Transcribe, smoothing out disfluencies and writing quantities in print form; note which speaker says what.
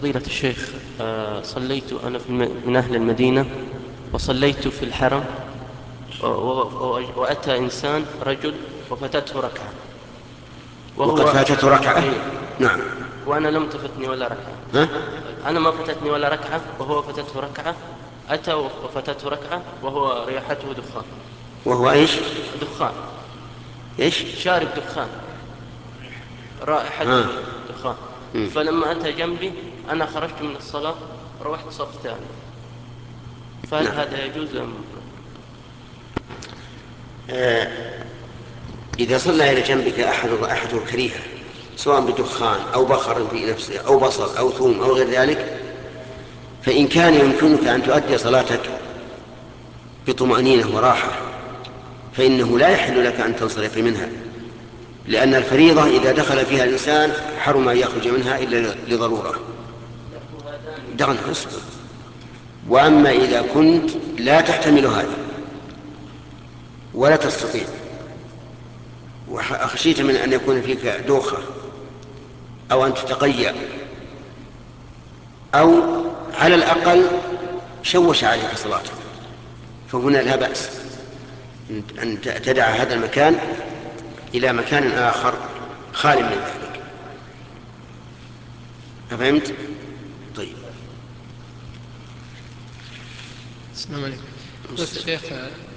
Speaker 1: فضيلة الشيخ، صليت أنا من أهل المدينة، وصليت في الحرم، وأتى إنسان رجل وفاتته ركعة،
Speaker 2: وقد
Speaker 1: وهو
Speaker 2: فاتته ركعة.
Speaker 1: إيه،
Speaker 2: نعم.
Speaker 1: وأنا لم تفتني ولا ركعة.
Speaker 2: ها؟
Speaker 1: أنا ما فاتتني ولا ركعة وهو فاتته ركعة. أتى وفاتته ركعة وهو ريحته دخان.
Speaker 2: وهو إيش؟
Speaker 1: دخان.
Speaker 2: إيش؟
Speaker 1: شارب دخان، رائحته
Speaker 2: ها.
Speaker 1: دخان. فلما أتى جنبي أنا خرجت من الصلاة، روحت صف ثاني. فهل
Speaker 2: نعم.
Speaker 1: هذا يجوز أم؟
Speaker 2: إذا صلى إلى جنبك أحد كريهة، سواء بدخان أو بخر في نفسه أو بصل أو ثوم أو غير ذلك، فإن كان يمكنك أن تؤدي صلاتك بطمأنينة وراحة فإنه لا يحل لك أن تنصرف منها، لأن الفريضة إذا دخل فيها الإنسان حرم أن يخرج منها إلا لضرورة. دخل اصبر. وأما إذا كنت لا تحتمل هذا ولا تستطيع، وخشيت من أن يكون فيك دوخة أو أن تتقيأ، أو على الأقل شوش عليك صلاتك، فهنا لا بأس أن تدع هذا المكان إلى مكان آخر خال من ذلك. أفهمت؟ طيب.
Speaker 3: السلام عليكم. قلت الشيخ،